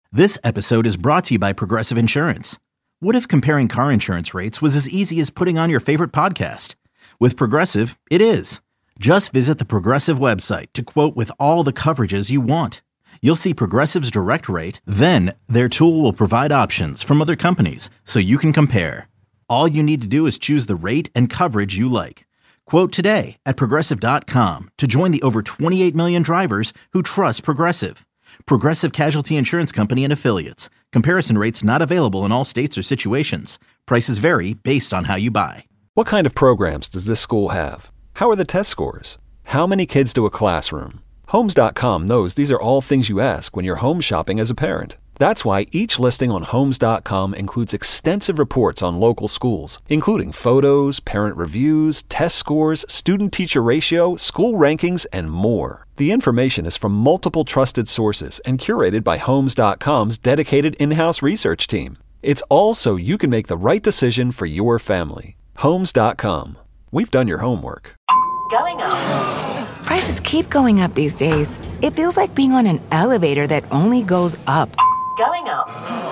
This episode is brought to you by Progressive Insurance. What if comparing car insurance rates was as easy as putting on your favorite podcast? With Progressive, it is. Just visit the Progressive website to quote with all the coverages you want. You'll see Progressive's direct rate, then their tool will provide options from other companies so you can compare. All you need to do is choose the rate and coverage you like. Quote today at Progressive.com to join the over 28 million drivers who trust Progressive. Progressive Casualty Insurance Company and Affiliates. Comparison rates not available in all states or situations. Prices vary based on how you buy. What kind of programs does this school have? How are the test scores? How many kids do a classroom? Homes.com knows these are all things you ask when you're home shopping as a parent. That's why each listing on Homes.com includes extensive reports on local schools, including photos, parent reviews, test scores, student-teacher ratio, school rankings, and more. The information is from multiple trusted sources and curated by Homes.com's dedicated in-house research team. It's all so you can make the right decision for your family. Homes.com. We've done your homework. Going up. Prices keep going up these days. It feels like being on an elevator that only goes up. Going up.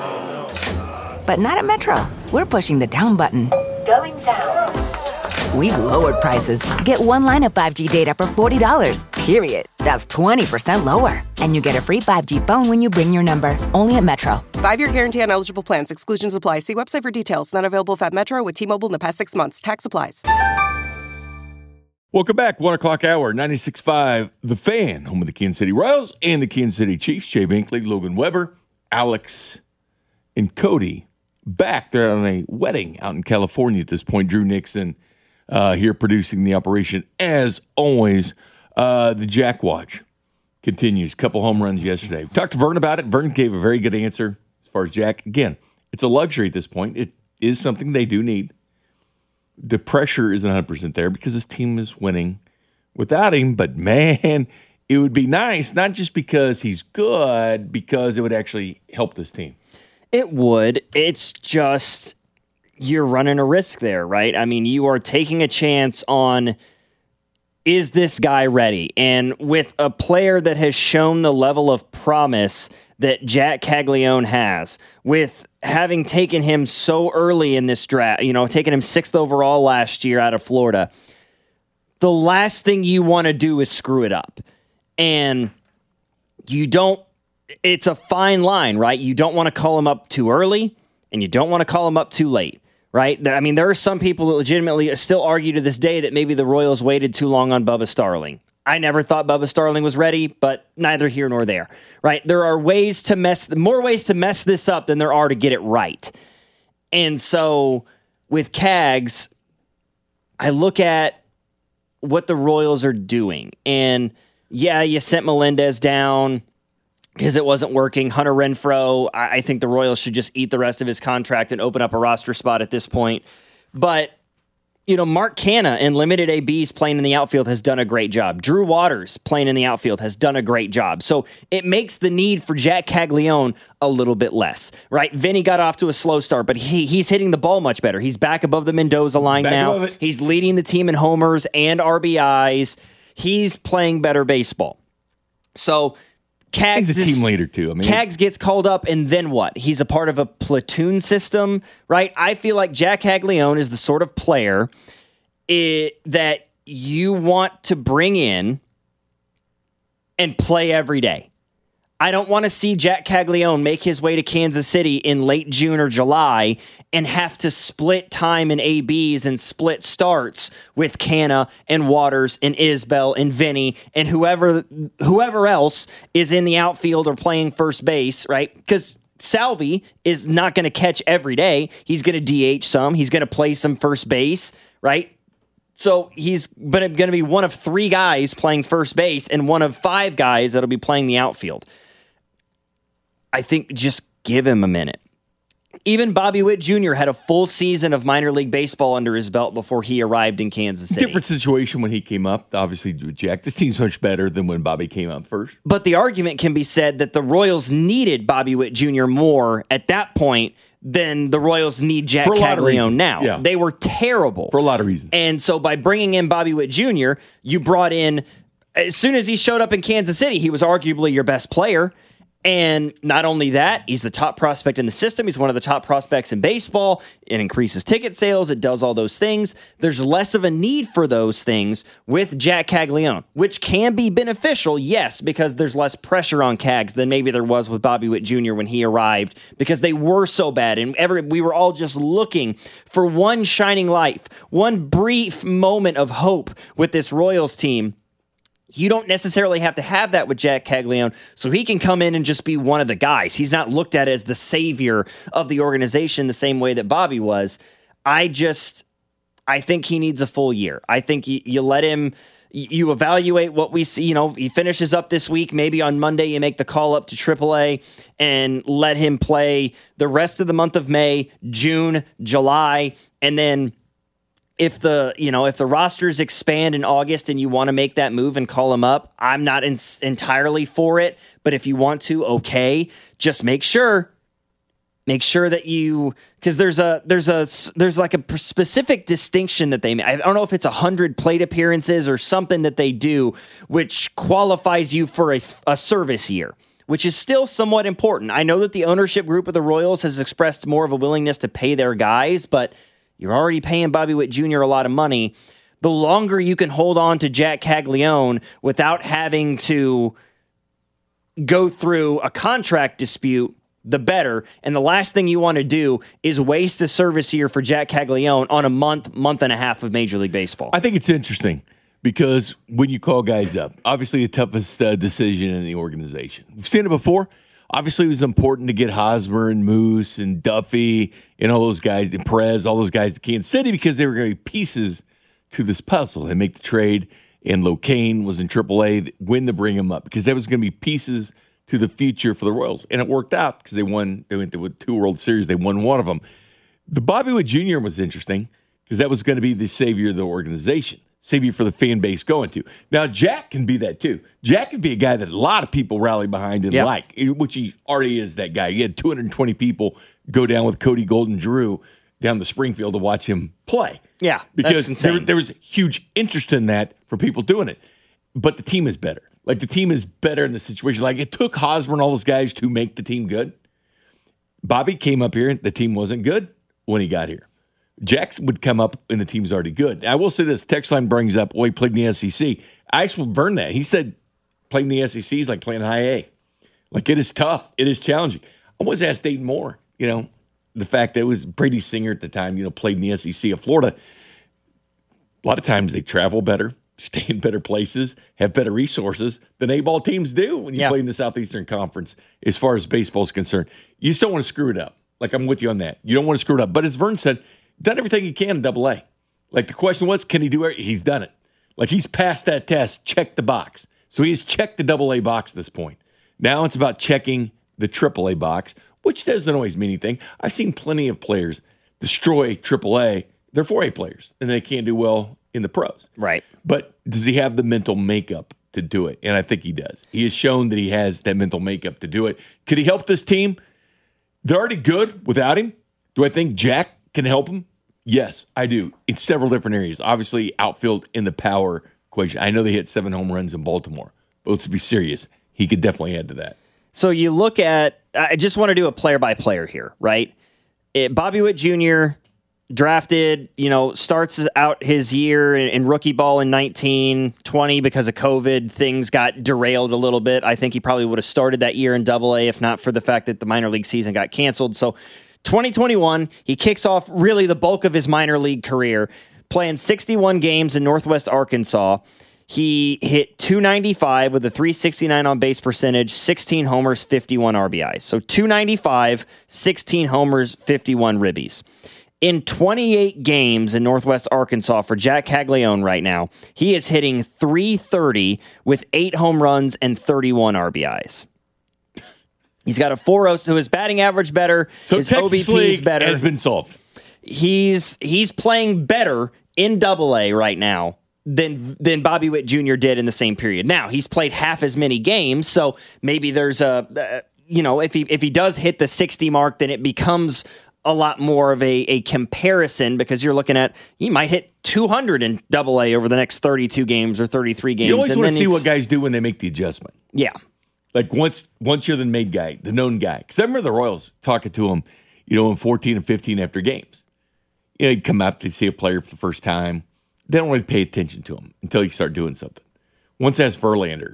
But not at Metro. We're pushing the down button. Going down. We've lowered prices. Get one line of 5G data for $40, period. That's 20% lower. And you get a free 5G phone when you bring your number. Only at Metro. 5-year guarantee on eligible plans. Exclusions apply. See website for details. Not available at Metro with T-Mobile in the past 6 months. Tax applies. Welcome back. 1 o'clock hour, 96.5 The Fan, home of the Kansas City Royals and the Kansas City Chiefs. Jay Binkley, Logan Weber, Alex, and Cody back. They're on a wedding out in California at this point. Drew Nixon here producing the operation. As always, the Jack Watch continues. Couple home runs yesterday. We talked to Vern about it. Vern gave a very good answer as far as Jack. Again, it's a luxury at this point. It is something they do need. The pressure isn't 100% there because his team is winning without him. But, man, it would be nice, not just because he's good, because it would actually help this team. It would. It's just you're running a risk there, right? I mean, you are taking a chance on, is this guy ready? And with a player that has shown the level of promise that Jack Caglione has, with having taken him so early in this draft, taking him 6th overall last year out of Florida, the last thing you want to do is screw it up. And it's a fine line, right? You don't want to call him up too early, and you don't want to call him up too late, right? I mean, there are some people that legitimately still argue to this day that maybe the Royals waited too long on Bubba Starling. I never thought Bubba Starling was ready, but neither here nor there, right? There are more ways to mess this up than there are to get it right. And so with Cags, I look at what the Royals are doing. And yeah, you sent Melendez down because it wasn't working. Hunter Renfroe, I think the Royals should just eat the rest of his contract and open up a roster spot at this point. But Mark Canha in limited ABs playing in the outfield has done a great job. Drew Waters playing in the outfield has done a great job. So it makes the need for Jack Caglione a little bit less, right? Vinny got off to a slow start, but he's hitting the ball much better. He's back above the Mendoza line now. He's leading the team in homers and RBIs. He's playing better baseball. So Cags he's a team leader, too. Cags gets called up, and then what? He's a part of a platoon system, right? I feel like Jack Caglione is the sort of player that you want to bring in and play every day. I don't want to see Jack Caglione make his way to Kansas City in late June or July and have to split time in ABs and split starts with Canha and Waters and Isbell and Vinny and whoever else is in the outfield or playing first base, right? Because Salvi is not going to catch every day. He's going to DH some. He's going to play some first base, right? So he's going to be one of 3 guys playing first base and one of 5 guys that'll be playing the outfield. I think just give him a minute. Even Bobby Witt Jr. had a full season of minor league baseball under his belt before he arrived in Kansas City. Different situation when he came up, obviously, with Jack. This team's much better than when Bobby came up first. But the argument can be said that the Royals needed Bobby Witt Jr. more at that point than the Royals need Jack Caglione now. Yeah. They were terrible. For a lot of reasons. And so by bringing in Bobby Witt Jr., you brought in, as soon as he showed up in Kansas City, he was arguably your best player. And not only that, he's the top prospect in the system. He's one of the top prospects in baseball. It increases ticket sales. It does all those things. There's less of a need for those things with Jack Caglianone, which can be beneficial, yes, because there's less pressure on Cags than maybe there was with Bobby Witt Jr. when he arrived, because they were so bad. And we were all just looking for one shining light, one brief moment of hope with this Royals team. You don't necessarily have to have that with Jack Caglianone, so he can come in and just be one of the guys. He's not looked at as the savior of the organization the same way that Bobby was. I think he needs a full year. I think you let him, you evaluate what we see. He finishes up this week. Maybe on Monday you make the call up to AAA and let him play the rest of the month of May, June, July, and then if the rosters expand in August and you want to make that move and call him up, I'm not entirely for it. But if you want to, okay, just make sure that because there's like a specific distinction that they make. I don't know if it's 100 plate appearances or something that they do, which qualifies you for a service year, which is still somewhat important. I know that the ownership group of the Royals has expressed more of a willingness to pay their guys, but you're already paying Bobby Witt Jr. a lot of money. The longer you can hold on to Jack Caglianone without having to go through a contract dispute, the better. And the last thing you want to do is waste a service year for Jack Caglianone on a month and a half of Major League Baseball. I think it's interesting because when you call guys up, obviously the toughest decision in the organization. We've seen it before. Obviously, it was important to get Hosmer and Moose and Duffy and all those guys, and Perez, all those guys to Kansas City because they were going to be pieces to this puzzle. They make the trade, and Locane was in AAA when to bring him up because that was going to be pieces to the future for the Royals. And it worked out because they went to 2 World Series. They won one of them. The Bobby Witt Jr. was interesting because that was going to be the savior of the organization. Savior for the fan base going to. Now, Jack can be that too. Jack can be a guy that a lot of people rally behind and like, which he already is that guy. He had 220 people go down with Cody Golden Drew down to Springfield to watch him play. Yeah, because there was huge interest in that for people doing it. But the team is better. Like, the team is better in the situation. Like, it took Hosmer and all those guys to make the team good. Bobby came up here, and the team wasn't good when he got here. Jack would come up and the team's already good. I will say this, text line brings up, he played in the SEC. I actually burned that. He said playing in the SEC is like playing high A. Like, it is tough. It is challenging. I was asked Dayton Moore, the fact that it was Brady Singer at the time, played in the SEC of Florida. A lot of times they travel better, stay in better places, have better resources than A-ball teams do when you play in the Southeastern Conference as far as baseball is concerned. You just don't want to screw it up. Like, I'm with you on that. You don't want to screw it up. But as Vern said, done everything he can in AA. Like, the question was, can he do it? He's done it. Like, he's passed that test, checked the box. So he's checked the AA box at this point. Now it's about checking the AAA box, which doesn't always mean anything. I've seen plenty of players destroy AAA. They're 4A players, and they can't do well in the pros. Right. But does he have the mental makeup to do it? And I think he does. He has shown that he has that mental makeup to do it. Could he help this team? They're already good without him. Do I think Jack can help him? Yes, I do. In several different areas. Obviously, outfield in the power equation. I know they hit 7 home runs in Baltimore. But let's be serious. He could definitely add to that. So you look at, I just want to do a player-by-player here, right? Bobby Witt Jr. drafted, starts out his year in rookie ball in 1920 because of COVID. Things got derailed a little bit. I think he probably would have started that year in AA if not for the fact that the minor league season got canceled. So 2021, he kicks off really the bulk of his minor league career, playing 61 games in Northwest Arkansas. He hit .295 with a .369 on base percentage, 16 homers, 51 RBIs. So .295, 16 homers, 51 ribbies. In 28 games in Northwest Arkansas for Jack Caglianone right now, he is hitting .330 with 8 home runs and 31 RBIs. He's got a 4.0, so his batting average better. So his Texas OBP League is better. has been solved. He's playing better in AA right now than Bobby Witt Jr. did in the same period. Now, he's played half as many games, so maybe there's if he does hit the 60 mark, then it becomes a lot more of a comparison because you're looking at he might hit 200 in AA over the next 32 games or 33 games. You always want to see what guys do when they make the adjustment. Yeah. Like once you're the made guy, the known guy. Because I remember the Royals talking to him, in 14 and 15 after games. He'd come up, they'd see a player for the first time. They don't really pay attention to him until you start doing something. Once as Verlander,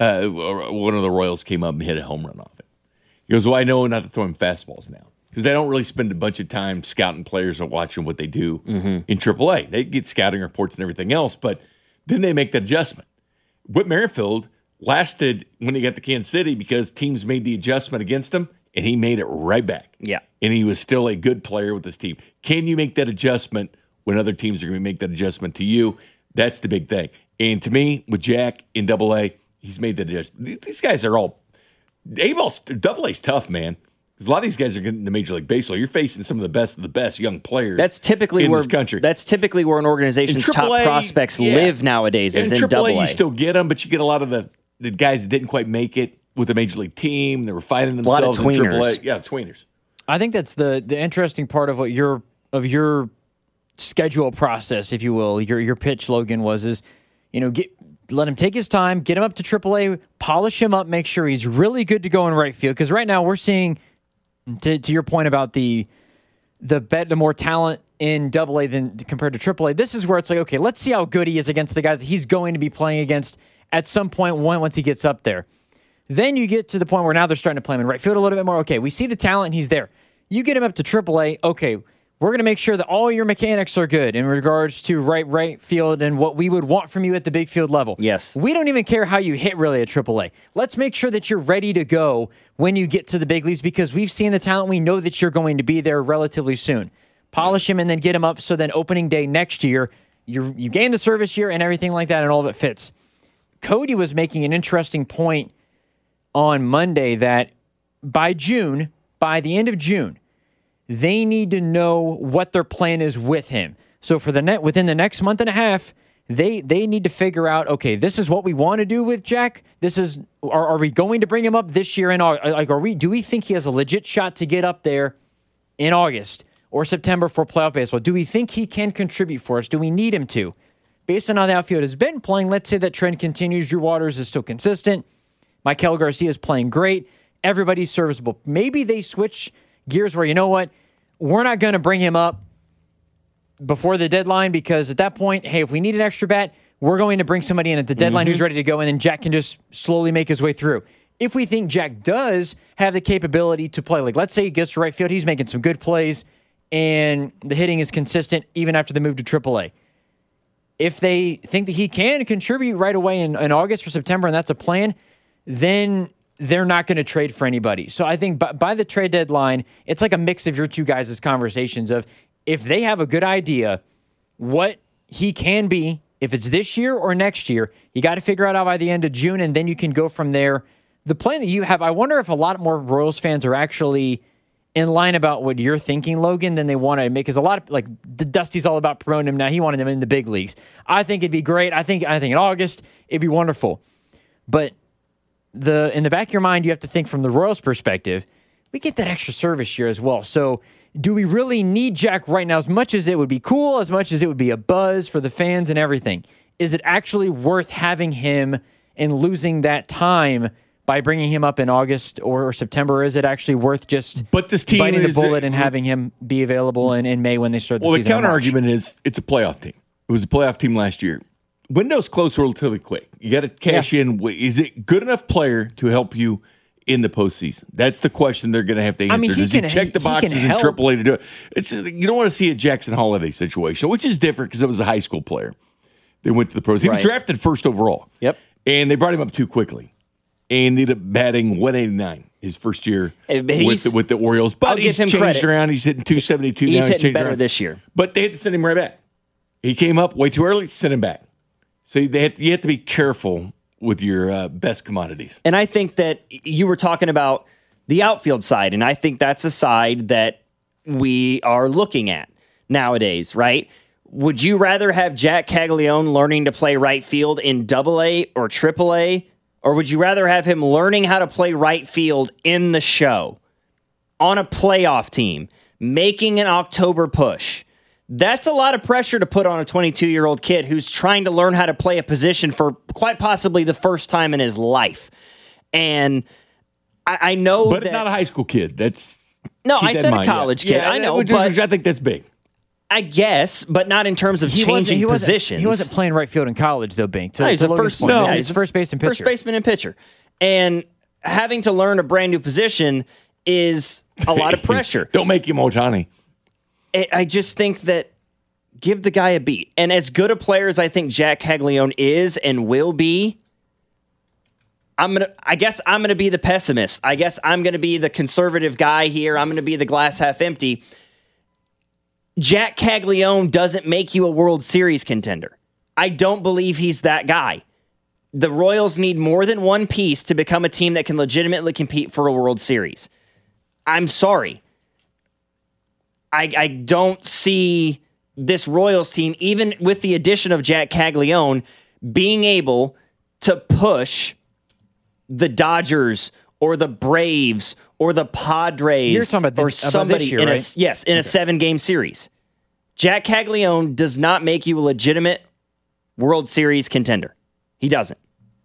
one of the Royals came up and hit a home run off it. He goes, well, I know not to throw him fastballs now. Because they don't really spend a bunch of time scouting players or watching what they do in AAA. They get scouting reports and everything else, but then they make that adjustment. Whit Merrifield lasted when he got to Kansas City because teams made the adjustment against him, and he made it right back. Yeah. And he was still a good player with his team. Can you make that adjustment when other teams are going to make that adjustment to you? That's the big thing. And to me, with Jack in AA, he's made that adjustment. These guys are all A-ball's, AA-'s tough, man. Because a lot of these guys are getting to Major League Baseball. You're facing some of the best young players. That's typically in where this country. That's typically where an organization's top prospects live nowadays. Is in AAA, AA. you still get them, but you get a lot of the guys that didn't quite make it with the Major League team. They were finding themselves in AAA. Yeah, tweeners. I think that's the interesting part of what your schedule process, if you will, your pitch, Logan, is let him take his time, get him up to AAA, polish him up, make sure he's really good to go in right field. Because right now we're seeing, to your point about the more talent in AA than compared to AAA, this is where it's like, okay, let's see how good he is against the guys that he's going to be playing against at some point once he gets up there. Then you get to the point where now they're starting to play him in right field a little bit more. Okay, we see the talent, he's there. You get him up to AAA, okay, we're going to make sure that all your mechanics are good in regards to right field and what we would want from you at the big field level. Yes. We don't even care how you hit really at AAA. Let's make sure that you're ready to go when you get to the big leagues because we've seen the talent. We know that you're going to be there relatively soon. Polish him and then get him up so then opening day next year, you gain the service year and everything like that and all of it fits. Cody was making an interesting point on Monday that by the end of June, they need to know what their plan is with him. So for within the next month and a half, they need to figure out, okay, this is what we want to do with Jack. This is, are we going to bring him up this year? Do we think he has a legit shot to get up there in August or September for playoff baseball? Do we think he can contribute for us? Do we need him to? Based on how the outfield has been playing, let's say that trend continues. Drew Waters is still consistent. Maikel Garcia is playing great. Everybody's serviceable. Maybe they switch gears where, you know what, we're not going to bring him up before the deadline because at that point, hey, if we need an extra bat, we're going to bring somebody in at the deadline who's ready to go, and then Jack can just slowly make his way through. If we think Jack does have the capability to play, like let's say he gets to right field, he's making some good plays, and the hitting is consistent even after the move to AAA. If they think that he can contribute right away in August or September, and that's a plan, then they're not going to trade for anybody. So I think by the trade deadline, it's like a mix of your two guys' conversations of if they have a good idea what he can be, if it's this year or next year, you got to figure out by the end of June, and then you can go from there. The plan that you have, I wonder if a lot more Royals fans are actually in line about what you're thinking, Logan, than they want to make. Because a lot of, like, Dusty's all about promoting him now. He wanted him in the big leagues. I think it'd be great. I think in August, it'd be wonderful. But in the back of your mind, you have to think from the Royals' perspective, we get that extra service year as well. So do we really need Jack right now? As much as it would be cool, as much as it would be a buzz for the fans and everything, is it actually worth having him and losing that time by bringing him up in August or September? Or is it actually worth just biting the bullet and having him be available in May when they start the season? Well, the counter-argument is it's a playoff team. It was a playoff team last year. Windows close relatively quick. You got to cash in. Is it good enough player to help you in the postseason? That's the question they're going to have to answer. Does he check the boxes in AAA to do it? You don't want to see a Jackson Holiday situation, which is different because it was a high school player. They went to the pros. He was drafted first overall. Yep. And they brought him up too quickly. And ended up batting 189 his first year with the Orioles. But he's changed around. He's hitting 272 now. He's hitting better this year. But they had to send him right back. He came up way too early, send him back. So you have to be careful with your best commodities. And I think that you were talking about the outfield side, and I think that's a side that we are looking at nowadays, right? Would you rather have Jack Caglione learning to play right field in AA or AAA, or would you rather have him learning how to play right field in the show, on a playoff team, making an October push? That's a lot of pressure to put on a 22-year-old kid who's trying to learn how to play a position for quite possibly the first time in his life. And I know But that, not a high school kid. No, keep I that said in a mind. college kid. I know, but I think that's big. I guess, but not in terms of changing positions. He wasn't playing right field in college, though, Bink. No, he's a first baseman pitcher. First baseman and pitcher. And having to learn a brand new position is a lot of pressure. Don't make him Ohtani. I just think that give the guy a beat. And as good a player as I think Jack Caglione is and will be, I guess I'm gonna be the pessimist. I guess I'm gonna be the conservative guy here. I'm gonna be the glass half empty. Jack Caglione doesn't make you a World Series contender. I don't believe he's that guy. The Royals need more than one piece to become a team that can legitimately compete for a World Series. I'm sorry. I don't see this Royals team, even with the addition of Jack Caglione, being able to push the Dodgers or the Braves or the Padres. You're talking about somebody this year, in right? a 7-game series. Jack Caglione does not make you a legitimate World Series contender. He doesn't.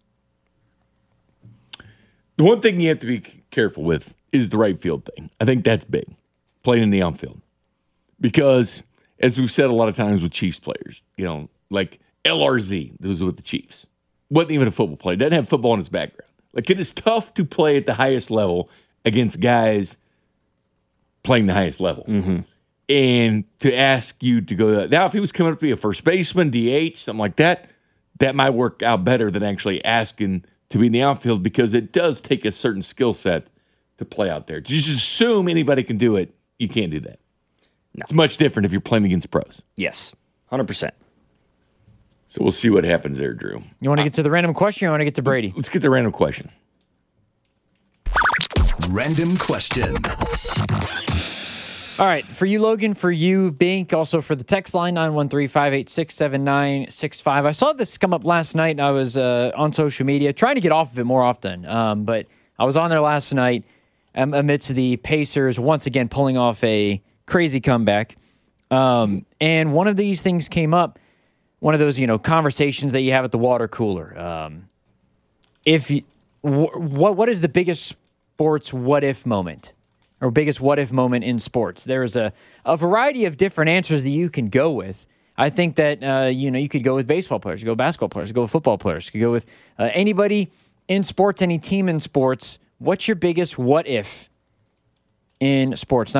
The one thing you have to be careful with is the right field thing. I think that's big, playing in the outfield. Because, as we've said a lot of times with Chiefs players, like LRZ, that was with the Chiefs, wasn't even a football player, doesn't have football in his background. Like, it is tough to play at the highest level against guys playing the highest level. Mm-hmm. And to ask you to go, now if he was coming up to be a first baseman, DH, something like that, that might work out better than actually asking to be in the outfield, because it does take a certain skill set to play out there. To just assume anybody can do it, you can't do that. No. It's much different if you're playing against pros. Yes, 100%. So we'll see what happens there, Drew. You want to get to the random question, or you want to get to Brady? Let's get the random question. Random question. All right, for you, Logan, for you, Bink, also for the text line, 913-586-7965. I saw this come up last night. I was on social media, trying to get off of it more often, but I was on there last night amidst the Pacers once again pulling off a crazy comeback. And one of these things came up, one of those, conversations that you have at the water cooler. What is the biggest sports what-if moment? Or biggest what-if moment in sports? There's a variety of different answers that you can go with. I think that, you could go with baseball players, you go with basketball players, you go with football players, you could go with anybody in sports, any team in sports. What's your biggest what-if in sports?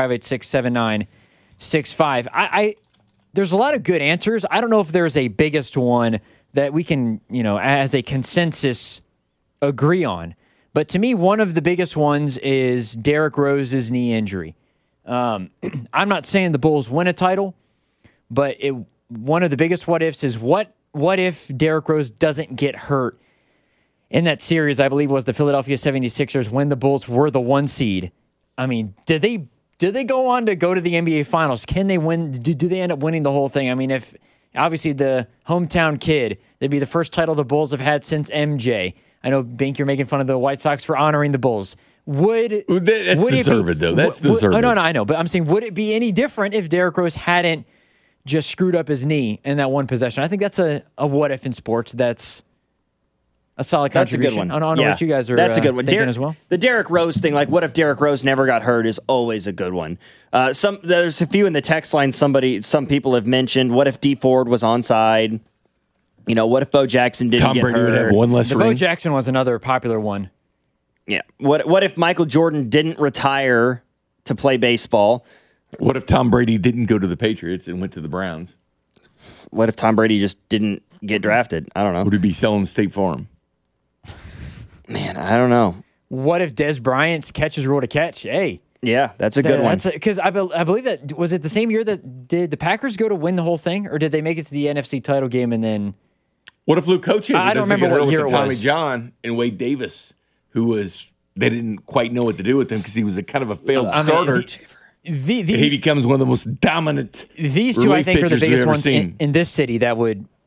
913-586-7965. There's a lot of good answers. I don't know if there's a biggest one that we can, as a consensus agree on. But to me, one of the biggest ones is Derrick Rose's knee injury. I'm not saying the Bulls win a title, but one of the biggest what-ifs is what if Derrick Rose doesn't get hurt in that series, I believe was the Philadelphia 76ers, when the Bulls were the 1 seed. I mean, did they go on to go to the NBA Finals? Can they win? Do they end up winning the whole thing? I mean, if obviously the hometown kid, they'd be the first title the Bulls have had since MJ. I know, Bink, you're making fun of the White Sox for honoring the Bulls. That's deserved, though. That's deserved. No, I know. But I'm saying, would it be any different if Derrick Rose hadn't just screwed up his knee in that one possession? I think that's a what-if in sports. That's a solid contribution. That's a good one. I don't know what you guys are That's a good one. thinking as well. The Derrick Rose thing, like what if Derrick Rose never got hurt, is always a good one. There's a few in the text line. Some people have mentioned, what if D Ford was onside? What if Bo Jackson didn't get hurt? Tom Brady would have one less ring. Bo Jackson was another popular one. Yeah. What if Michael Jordan didn't retire to play baseball? What if Tom Brady didn't go to the Patriots and went to the Browns? What if Tom Brady just didn't get drafted? I don't know. Would he be selling State Farm? Man, I don't know. What if Des Bryant's catches rule to catch? Hey. Yeah, that's a good one. Because I believe that, was it the same year that did the Packers go to win the whole thing? Or did they make it to the NFC title game and then... What if Luke Coach I don't remember what year it Tommy was. John and Wade Davis, they didn't quite know what to do with him because he was a kind of a failed starter. He becomes one of the most dominant. These two, I think, are the biggest ones in in this city that would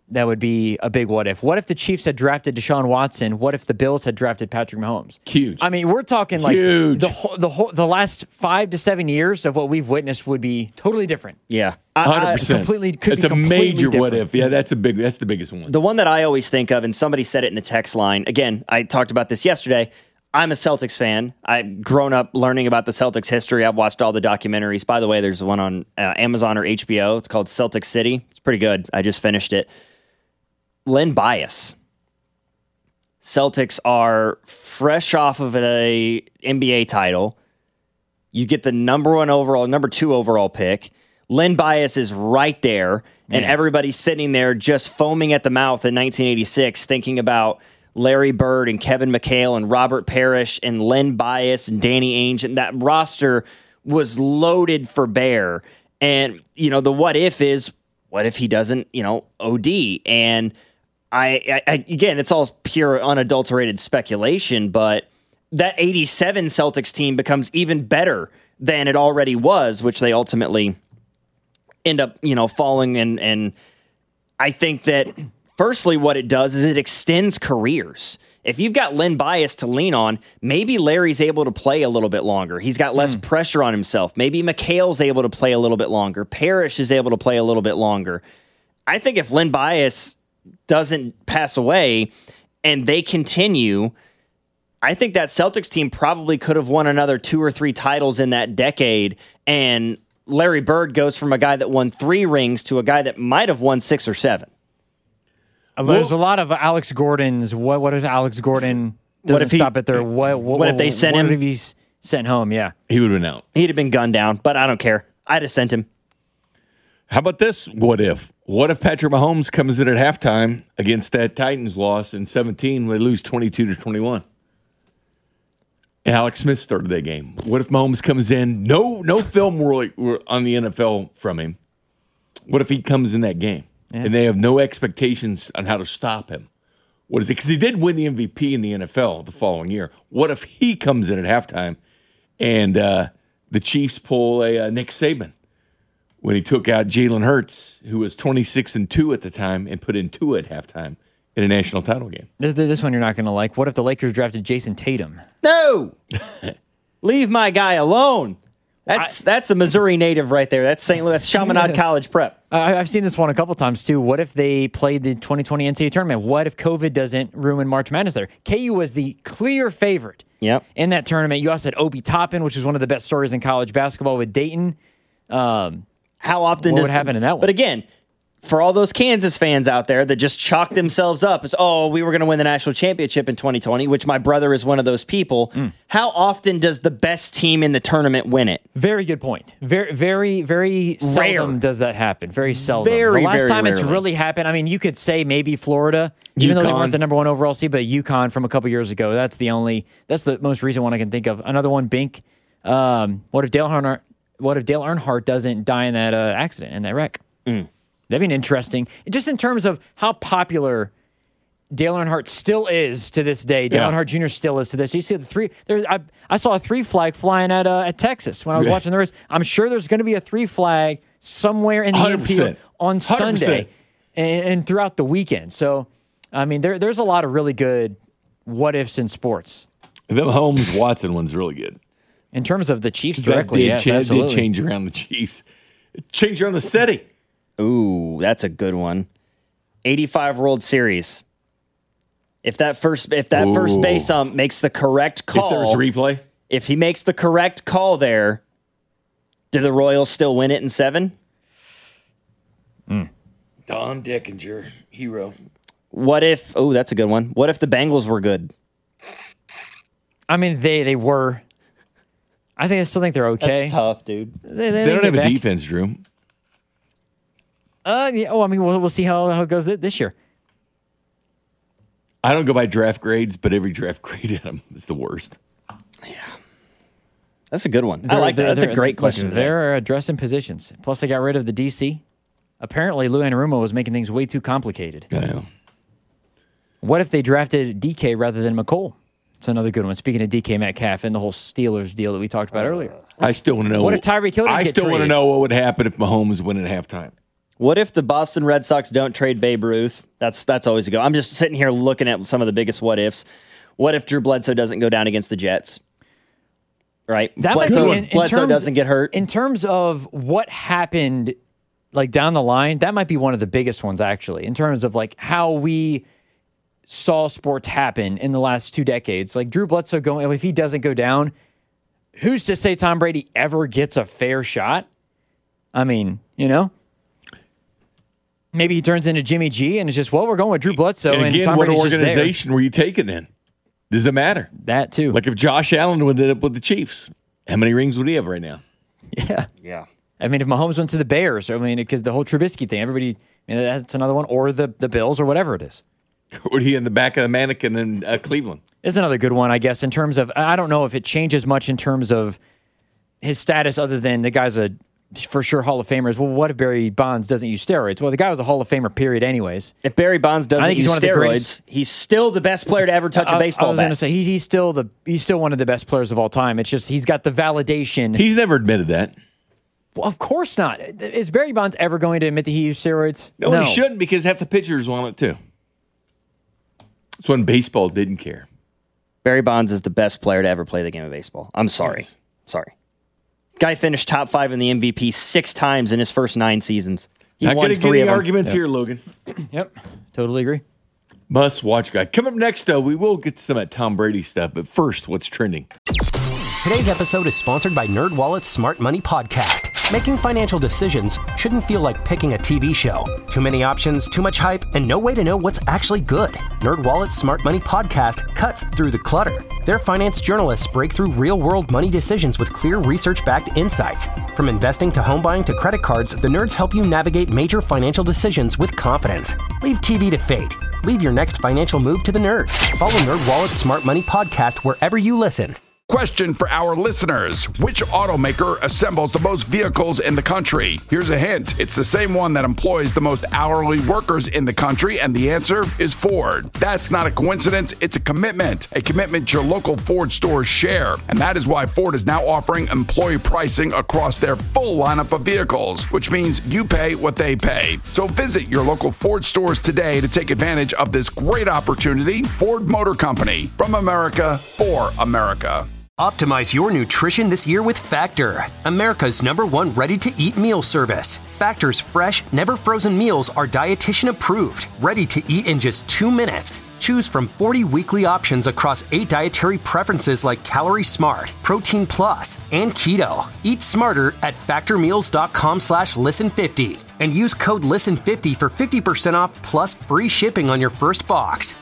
that would be a big what if. What if the Chiefs had drafted Deshaun Watson? What if the Bills had drafted Patrick Mahomes? Huge. I mean, we're talking like Huge. the last 5 to 7 years of what we've witnessed would be totally different. Yeah. 100%. It's a major what if. Yeah, that's the biggest one. The one that I always think of, and somebody said it in the text line, again, I talked about this yesterday. I'm a Celtics fan. I've grown up learning about the Celtics history. I've watched all the documentaries. By the way, there's one on Amazon or HBO. It's called Celtic City. It's pretty good. I just finished it. Len Bias. Celtics are fresh off of a NBA title. You get the number 2 overall pick. Len Bias is right there, and everybody's sitting there just foaming at the mouth in 1986, thinking about Larry Bird and Kevin McHale and Robert Parrish and Len Bias and Danny Ainge, and that roster was loaded for bear. And, the what if is, what if he doesn't, OD? And I again, it's all pure unadulterated speculation, but that 87 Celtics team becomes even better than it already was, which they ultimately end up, falling. And I think that firstly, what it does is it extends careers. If you've got Len Bias to lean on, maybe Larry's able to play a little bit longer. He's got less pressure on himself. Maybe McHale's able to play a little bit longer. Parrish is able to play a little bit longer. I think if Len Bias doesn't pass away and they continue, I think that Celtics team probably could have won another 2 or 3 titles in that decade. And Larry Bird goes from a guy that won 3 rings to a guy that might have won 6 or 7. There's a lot of Alex Gordon's. What if Alex Gordon doesn't stop it there? What if they sent him? What if he's sent home? Yeah. He would have been out. He'd have been gunned down, but I don't care. I'd have sent him. How about this? What if? What if Patrick Mahomes comes in at halftime against that Titans loss in 17 when they lose 22-21? And Alex Smith started that game. What if Mahomes comes in? No film really on the NFL from him. What if he comes in that game and they have no expectations on how to stop him? What is it? Because he did win the MVP in the NFL the following year. What if he comes in at halftime and the Chiefs pull a Nick Saban when he took out Jalen Hurts, who was 26-2 at the time, and put in 2 at halftime in a national title game? This one you're not going to like. What if the Lakers drafted Jason Tatum? No! Leave my guy alone. That's a Missouri native right there. That's St. Louis. That's Chaminade College Prep. I've seen this one a couple times, too. What if they played the 2020 NCAA tournament? What if COVID doesn't ruin March Madness there? KU was the clear favorite in that tournament. You also had Obi Toppin, which is one of the best stories in college basketball with Dayton. How often what would happen in that one? But again, for all those Kansas fans out there that just chalk themselves up as, we were going to win the national championship in 2020, which my brother is one of those people. How often does the best team in the tournament win it? Very good point. Very, very, very seldom does that happen. Very seldom. The last time rarely. it's really happened, I mean, you could say maybe Florida, even though they weren't the number 1 overall seed, but UConn from a couple years ago. That's the most recent one I can think of. Another one, Bink. What if Dale Earnhardt doesn't die in that accident, in that wreck? That'd be interesting. Just in terms of how popular Dale Earnhardt still is to this day. Dale Earnhardt Jr. still is to this. You see the 3. I saw a 3 flag flying at Texas when I was watching the race. I'm sure there's going to be a 3 flag somewhere in the infield on Sunday and throughout the weekend. So, I mean, there's a lot of really good what ifs in sports. The Mahomes Watson one's really good. In terms of the Chiefs directly, yes, absolutely. Did change around the Chiefs. It changed around the city. Ooh, that's a good one. 85 World Series. If that first base makes the correct call. If there's replay. If he makes the correct call there, do the Royals still win it in 7? Don Deckinger, hero. What if, that's a good one. What if the Bengals were good? I mean, they were. I still think they're okay. That's tough, dude. They don't have a defense, Drew. I mean, we'll see how it goes this year. I don't go by draft grades, but every draft grade at them is the worst. Yeah. That's a good one. I like that. That's a great question. They're addressing positions. Plus, they got rid of the DC. Apparently, Lou Anarumo was making things way too complicated. Yeah. What if they drafted DK rather than McColl? It's another good one. Speaking of DK Metcalf and the whole Steelers deal that we talked about earlier. I still want to know. What if Tyreek Hill didn't get traded? Want to know what would happen if Mahomes went at halftime. What if the Boston Red Sox don't trade Babe Ruth? That's always a go. I'm just sitting here looking at some of the biggest what ifs. What if Drew Bledsoe doesn't go down against the Jets? Right? That Bledsoe, might be Bledsoe doesn't get hurt. In terms of what happened like down the line, that might be one of the biggest ones actually, in terms of like how we saw sports happen in the last 2 decades. Like Drew Bledsoe going, if he doesn't go down, who's to say Tom Brady ever gets a fair shot? I mean, maybe he turns into Jimmy G and it's just, well, we're going with Drew Bledsoe and again, Tom what Brady's just there. organization were you taking in? Does it matter? That too. Like if Josh Allen would end up with the Chiefs, how many rings would he have right now? Yeah. I mean, if Mahomes went to the Bears, because the whole Trubisky thing, everybody, that's another one, or the Bills or whatever it is. Or would he in the back of the mannequin in Cleveland? It's another good one, I guess, in terms of, I don't know if it changes much in terms of his status other than the guy's a for sure Hall of Famer. Well, what if Barry Bonds doesn't use steroids? Well, the guy was a Hall of Famer, period, anyways. If Barry Bonds doesn't use steroids, he's still the best player to ever touch a baseball bat. I was going to say, he's still one of the best players of all time. It's just he's got the validation. He's never admitted that. Well, of course not. Is Barry Bonds ever going to admit that he used steroids? No, he shouldn't, because half the pitchers want it too. It's when baseball didn't care. Barry Bonds is the best player to ever play the game of baseball. I'm sorry. Yes. Sorry. Guy finished top 5 in the MVP 6 times in his first 9 seasons. He Not won going to 3 get of any them. arguments here, Logan. Yep, totally agree. Must-watch guy. Coming up next, though, we will get some of that Tom Brady stuff. But first, what's trending? Today's episode is sponsored by NerdWallet's Smart Money Podcast. Making financial decisions shouldn't feel like picking a TV show. Too many options, too much hype, and no way to know what's actually good. NerdWallet's Smart Money Podcast cuts through the clutter. Their finance journalists break through real-world money decisions with clear research-backed insights. From investing to home buying to credit cards, the nerds help you navigate major financial decisions with confidence. Leave TV to fate. Leave your next financial move to the nerds. Follow NerdWallet's Smart Money Podcast wherever you listen. Question for our listeners. Which automaker assembles the most vehicles in the country? Here's a hint. It's the same one that employs the most hourly workers in the country, and the answer is Ford. That's not a coincidence. It's a commitment your local Ford stores share. And that is why Ford is now offering employee pricing across their full lineup of vehicles, which means you pay what they pay. So visit your local Ford stores today to take advantage of this great opportunity. Ford Motor Company, from America for America. Optimize your nutrition this year with Factor, America's #1 ready-to-eat meal service. Factor's fresh, never-frozen meals are dietitian approved, ready to eat in just 2 minutes. Choose from 40 weekly options across 8 dietary preferences like Calorie Smart, Protein Plus, and Keto. Eat smarter at factormeals.com/listen50 and use code LISTEN50 for 50% off plus free shipping on your first box.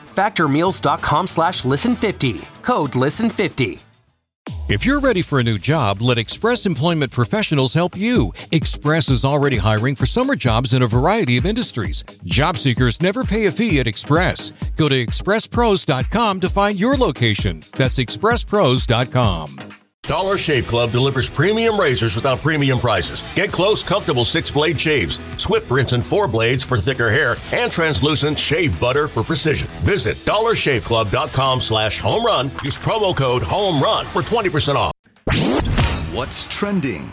Factormeals.com/listen50. Code LISTEN50. If you're ready for a new job, let Express Employment Professionals help you. Express is already hiring for summer jobs in a variety of industries. Job seekers never pay a fee at Express. Go to expresspros.com to find your location. That's expresspros.com. Dollar Shave Club delivers premium razors without premium prices. Get close, comfortable 6-blade shaves, swift rinse and 4 blades for thicker hair, and translucent shave butter for precision. Visit dollarshaveclub.com/home run. Use promo code HOME RUN for 20% off. What's trending?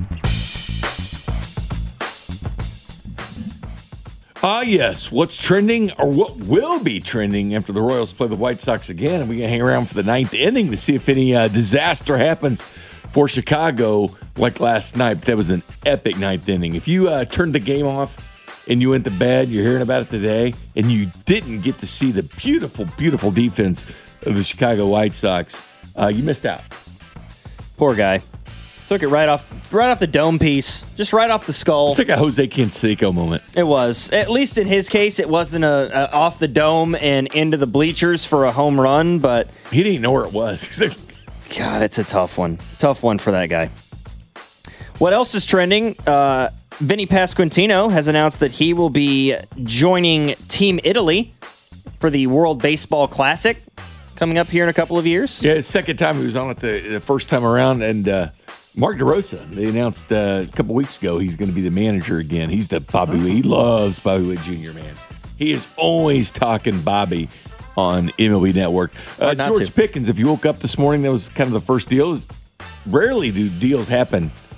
Yes. What's trending, or what will be trending after the Royals play the White Sox again? And we're going to hang around for the 9th inning to see if any disaster happens for Chicago like last night. But that was an epic 9th inning. If you turned the game off and you went to bed, you're hearing about it today, and you didn't get to see the beautiful, beautiful defense of the Chicago White Sox, you missed out. Poor guy. Took it right off the dome piece, just right off the skull. It's like a Jose Canseco moment. It was. At least in his case, it wasn't a off the dome and into the bleachers for a home run, but he didn't know where it was. God, it's a tough one. Tough one for that guy. What else is trending? Vinny Pasquantino has announced that he will be joining Team Italy for the World Baseball Classic coming up here in a couple of years. Yeah, it's the second time he was on it the first time around, and Mark DeRosa, they announced a couple weeks ago he's going to be the manager again. He's the Bobby Witt. He loves Bobby Witt Jr., man. He is always talking Bobby on MLB Network. George Pickens, if you woke up this morning, that was kind of the first deal. Rarely do deals happen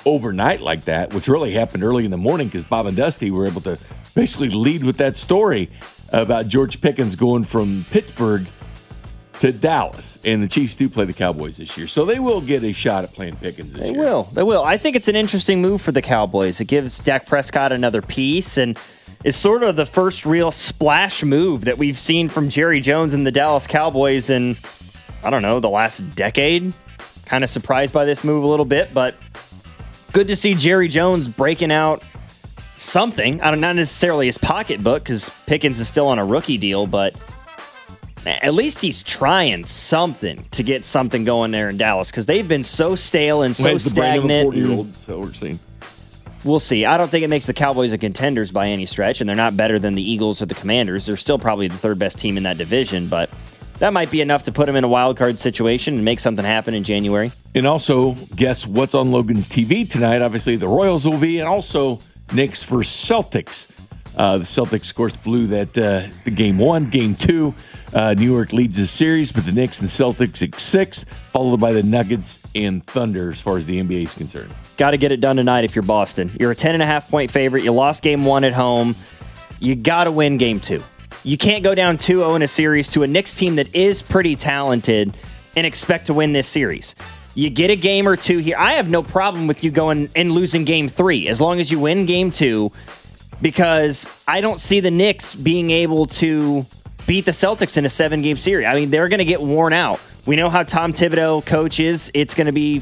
overnight like that, which really happened early in the morning because Bob and Dusty were able to basically lead with that story about George Pickens going from Pittsburgh to Dallas. And the Chiefs do play the Cowboys this year, so they will get a shot at playing Pickens this year. They will. I think it's an interesting move for the Cowboys. It gives Dak Prescott another piece, and it's sort of the first real splash move that we've seen from Jerry Jones and the Dallas Cowboys in, I don't know, the last decade. Kind of surprised by this move a little bit, but good to see Jerry Jones breaking out something. I don't, not necessarily his pocketbook because Pickens is still on a rookie deal, but at least he's trying something to get something going there in Dallas because they've been so stale and so stagnant. The 40-year-old, so we're seeing. We'll see. I don't think it makes the Cowboys a contenders by any stretch, and they're not better than the Eagles or the Commanders. They're still probably the third best team in that division, but that might be enough to put them in a wild card situation and make something happen in January. And also, guess what's on Logan's TV tonight? Obviously, the Royals will be, and also Knicks versus Celtics. The Celtics, of course, blew that the game one. Game two, New York leads the series, but the Knicks and Celtics at 6, followed by the Nuggets and Thunder as far as the NBA is concerned. Got to get it done tonight if you're Boston. You're a 10.5-point favorite. You lost game one at home. You got to win game two. You can't go down 2-0 in a series to a Knicks team that is pretty talented and expect to win this series. You get a game or two here. I have no problem with you going and losing game 3 as long as you win game 2 because I don't see the Knicks being able to beat the Celtics in a 7-game series. I mean, they're going to get worn out. We know how Tom Thibodeau coaches. It's going to be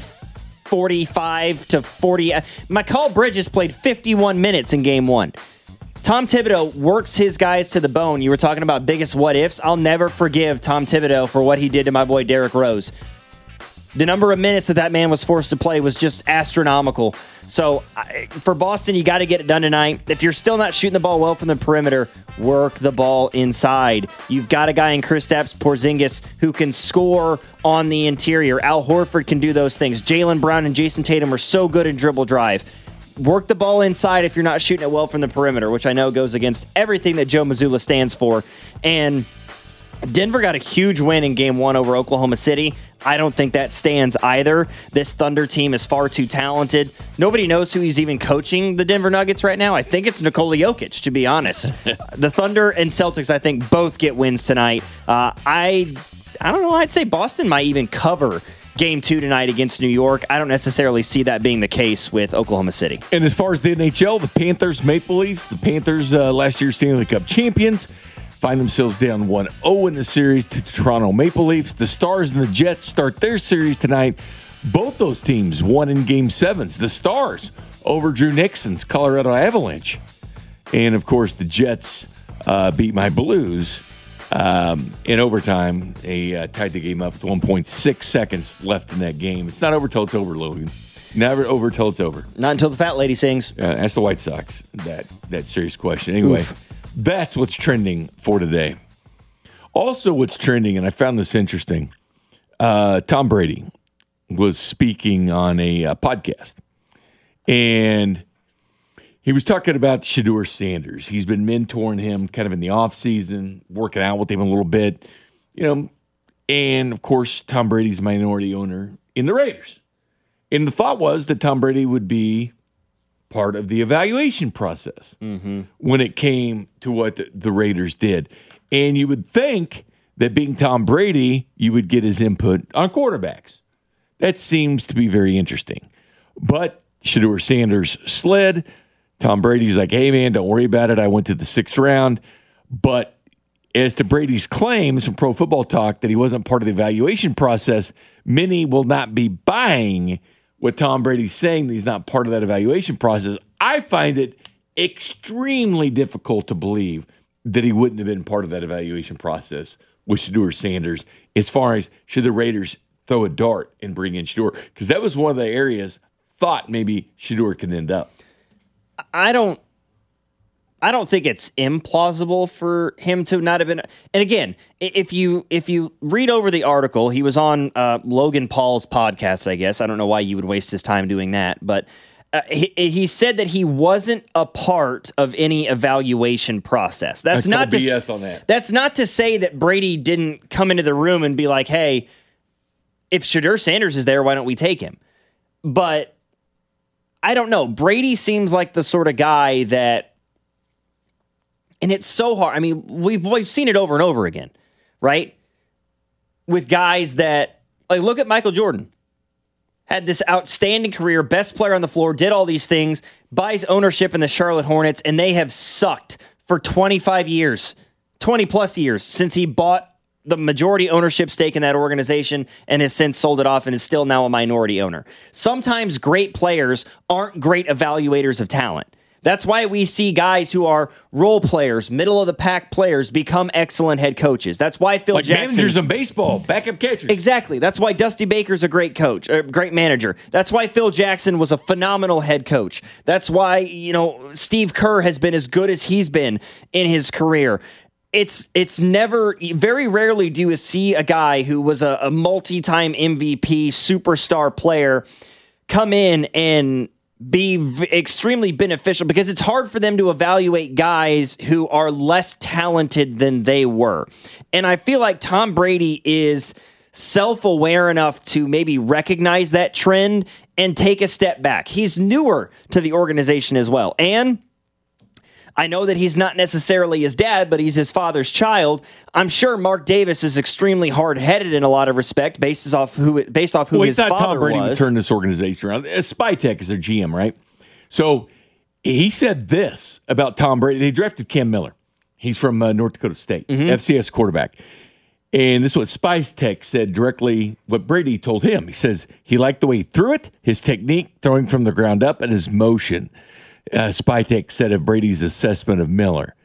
45 to 40. Mikal Bridges played 51 minutes in game 1. Tom Thibodeau works his guys to the bone. You were talking about biggest what ifs. I'll never forgive Tom Thibodeau for what he did to my boy Derrick Rose. The number of minutes that man was forced to play was just astronomical. So for Boston, you got to get it done tonight. If you're still not shooting the ball well from the perimeter, work the ball inside. You've got a guy in Kristaps Porzingis who can score on the interior. Al Horford can do those things. Jaylen Brown and Jason Tatum are so good in dribble drive. Work the ball inside if you're not shooting it well from the perimeter, which I know goes against everything that Joe Mazzulla stands for. And Denver got a huge win in game 1 over Oklahoma City. I don't think that stands either. This Thunder team is far too talented. Nobody knows who he's even coaching the Denver Nuggets right now. I think it's Nikola Jokic, to be honest. The Thunder and Celtics, I think, both get wins tonight. I don't know. I'd say Boston might even cover Game 2 tonight against New York. I don't necessarily see that being the case with Oklahoma City. And as far as the NHL, the Panthers, Maple Leafs, the Panthers, last year's Stanley Cup champions, find themselves down 1-0 in the series to Toronto Maple Leafs. The Stars and the Jets start their series tonight. Both those teams won in Game 7s. The Stars over Drew Nixon's Colorado Avalanche. And, of course, the Jets beat my Blues in overtime. They tied the game up with 1.6 seconds left in that game. It's not over till it's over, Logan. Never over till it's over. Not until the fat lady sings. That's the White Sox, that serious question. Anyway, that's what's trending for today. Also what's trending, and I found this interesting, Tom Brady was speaking on a podcast, and he was talking about Shedeur Sanders. He's been mentoring him kind of in the offseason, working out with him a little bit, and of course, Tom Brady's minority owner in the Raiders. And the thought was that Tom Brady would be part of the evaluation process when it came to what the Raiders did. And you would think that being Tom Brady, you would get his input on quarterbacks. That seems to be very interesting. But Shedeur Sanders slid. Tom Brady's like, hey, man, don't worry about it. I went to the 6th round. But as to Brady's claims from Pro Football Talk that he wasn't part of the evaluation process, many will not be buying what Tom Brady's saying, that he's not part of that evaluation process. I find it extremely difficult to believe that he wouldn't have been part of that evaluation process with Shedeur Sanders as far as should the Raiders throw a dart and bring in Shedeur, because that was one of the areas thought maybe Shedeur could end up. I don't think it's implausible for him to not have been. And again, if you read over the article, he was on Logan Paul's podcast, I guess. I don't know why you would waste his time doing that, but he said that he wasn't a part of any evaluation process. That's not BS on that. That's not to say that Brady didn't come into the room and be like, "Hey, if Shedeur Sanders is there, why don't we take him?" But I don't know. Brady seems like the sort of guy that, and it's so hard. I mean, we've seen it over and over again, right? With guys that, like, look at Michael Jordan. Had this outstanding career, best player on the floor, did all these things, buys ownership in the Charlotte Hornets, and they have sucked for 25 years, 20 plus years since he bought the majority ownership stake in that organization and has since sold it off and is still now a minority owner. Sometimes great players aren't great evaluators of talent. That's why we see guys who are role players, middle of the pack players, become excellent head coaches. That's why Phil Jackson, managers in baseball, backup catchers. Exactly. That's why Dusty Baker's a great coach, a great manager. That's why Phil Jackson was a phenomenal head coach. That's why, Steve Kerr has been as good as he's been in his career. It's never, very rarely do you see a guy who was a multi-time MVP superstar player come in and be extremely beneficial, because it's hard for them to evaluate guys who are less talented than they were. And I feel like Tom Brady is self-aware enough to maybe recognize that trend and take a step back. He's newer to the organization as well. And I know that he's not necessarily his dad, but he's his father's child. I'm sure Mark Davis is extremely hard-headed in a lot of respect, based off who his father was. Tom Brady would turn this organization around. Spytek is their GM, right? So he said this about Tom Brady. They drafted Cam Miller. He's from North Dakota State, FCS quarterback. And this is what Spytek said directly, what Brady told him. He says he liked the way he threw it, his technique, throwing from the ground up, and his motion. Spytek said of Brady's assessment of Miller.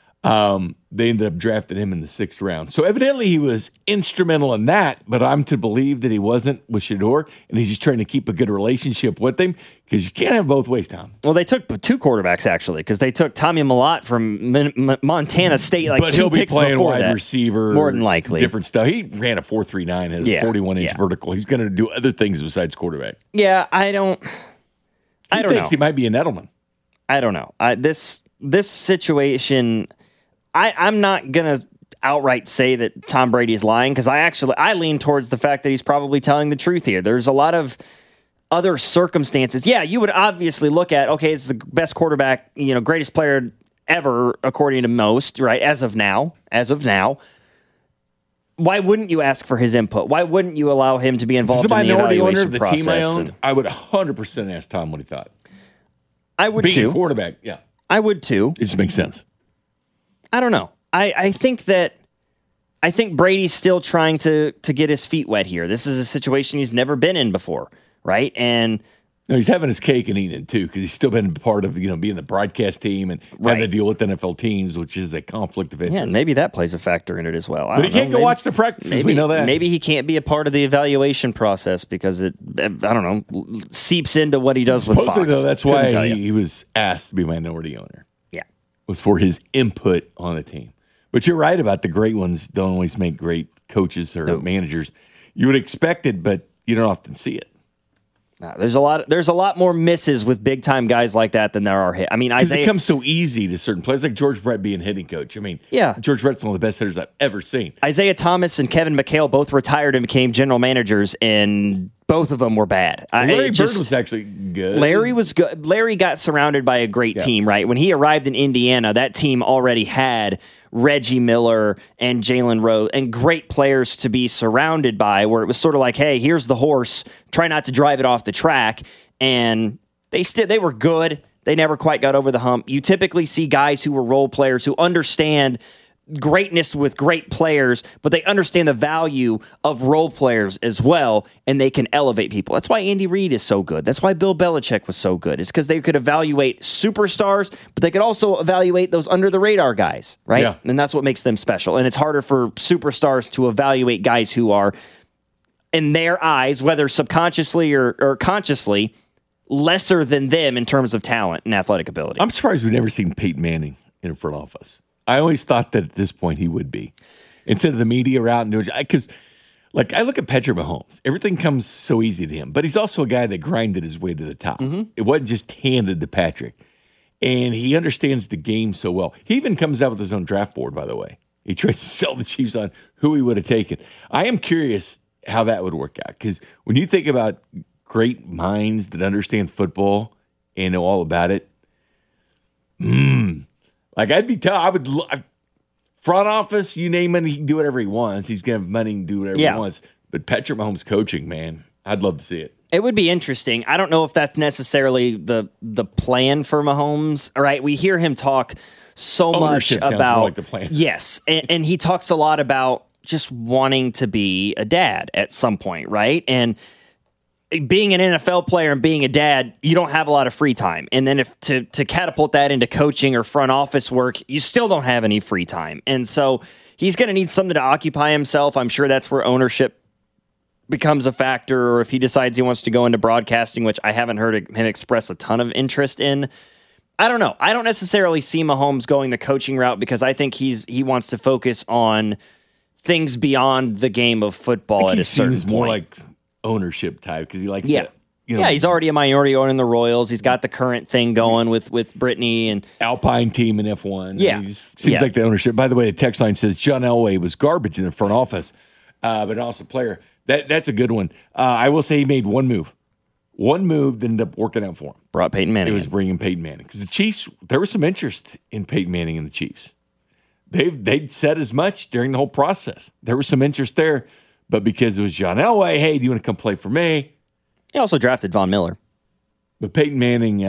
They ended up drafting him in the 6th round. So evidently he was instrumental in that, but I'm to believe that he wasn't with Shedeur, and he's just trying to keep a good relationship with him, because you can't have both ways, Tom. Well, they took 2 quarterbacks, actually, because they took Tommy Mellott from Montana State, but he'll be playing wide receiver. More than likely. Different stuff. He ran a 4.39, has a 41-inch vertical. He's going to do other things besides quarterback. Yeah, I don't know. He thinks he might be an Edelman. I don't know. This situation, I'm not going to outright say that Tom Brady is lying, because I lean towards the fact that he's probably telling the truth here. There's a lot of other circumstances. Yeah, you would obviously look at, okay, it's the best quarterback, greatest player ever, according to most, right? As of now. Why wouldn't you ask for his input? Why wouldn't you allow him to be involved in the evaluation the process? Team I owned, I would 100% ask Tom what he thought. I would Being too. a quarterback, yeah. I would too. It just makes sense. I don't know. I think Brady's still trying to get his feet wet here. This is a situation he's never been in before, right? And no, he's having his cake and eating it too, because he's still been part of being the broadcast team and having to deal with NFL teams, which is a conflict of interest. Yeah, maybe that plays a factor in it as well. But he can't go watch the practices. We know that. Maybe he can't be a part of the evaluation process because it, seeps into what he does with Fox. Though, that's why he was asked to be minority owner. Yeah, was for his input on the team. But you're right about the great ones don't always make great coaches or managers. You would expect it, but you don't often see it. There's a lot more misses with big time guys like that than there are hits. I mean, because it comes so easy to certain players, like George Brett being hitting coach. I mean, George Brett's one of the best hitters I've ever seen. Isaiah Thomas and Kevin McHale both retired and became general managers, and both of them were bad. Larry Bird was actually good. Larry was good. Larry got surrounded by a great team, right? When he arrived in Indiana, that team already had Reggie Miller and Jalen Rose and great players to be surrounded by, where it was sort of like, hey, here's the horse, try not to drive it off the track. And they were good. They never quite got over the hump. You typically see guys who were role players who understand greatness with great players, but they understand the value of role players as well, and they can elevate people. That's why Andy Reid is so good. That's why Bill Belichick was so good. It's because they could evaluate superstars, but they could also evaluate those under-the-radar guys, right? Yeah. And that's what makes them special. And it's harder for superstars to evaluate guys who are, in their eyes, whether subconsciously or consciously, lesser than them in terms of talent and athletic ability. I'm surprised we've never seen Peyton Manning in a front office. I always thought that at this point he would be. Instead of the media route and doing, because I look at Patrick Mahomes, everything comes so easy to him, but he's also a guy that grinded his way to the top. Mm-hmm. It wasn't just handed to Patrick. And he understands the game so well. He even comes out with his own draft board, by the way. He tries to sell the Chiefs on who he would have taken. I am curious how that would work out, because when you think about great minds that understand football and know all about it. Like I'd be front office, you name it, he can do whatever he wants. He's going to have money and do whatever he wants. But Patrick Mahomes coaching, man, I'd love to see it. It would be interesting. I don't know if that's necessarily the plan for Mahomes. All right, we hear him talk so Ownership much sounds about more like the plan. Yes, and he talks a lot about just wanting to be a dad at some point, right? And being an NFL player and being a dad, you don't have a lot of free time. And then if to catapult that into coaching or front office work, you still don't have any free time. And so he's going to need something to occupy himself. I'm sure that's where ownership becomes a factor, or if he decides he wants to go into broadcasting, which I haven't heard him express a ton of interest in. I don't know. I don't necessarily see Mahomes going the coaching route because I think he wants to focus on things beyond the game of football at a certain point. More like ownership type because he likes to, he's already a minority owner in the Royals. He's got the current thing going with Brittany and Alpine team in F1. Yeah. Seems like the ownership. By the way, the text line says John Elway was garbage in the front office, but an awesome player. That's a good one. I will say he made one move. One move that ended up working out for him. Brought Peyton Manning. It was bringing Peyton Manning. Because the Chiefs, there was some interest in Peyton Manning and the Chiefs. They'd said as much during the whole process. There was some interest there, but because it was John Elway, hey, do you want to come play for me? He also drafted Von Miller. But Peyton Manning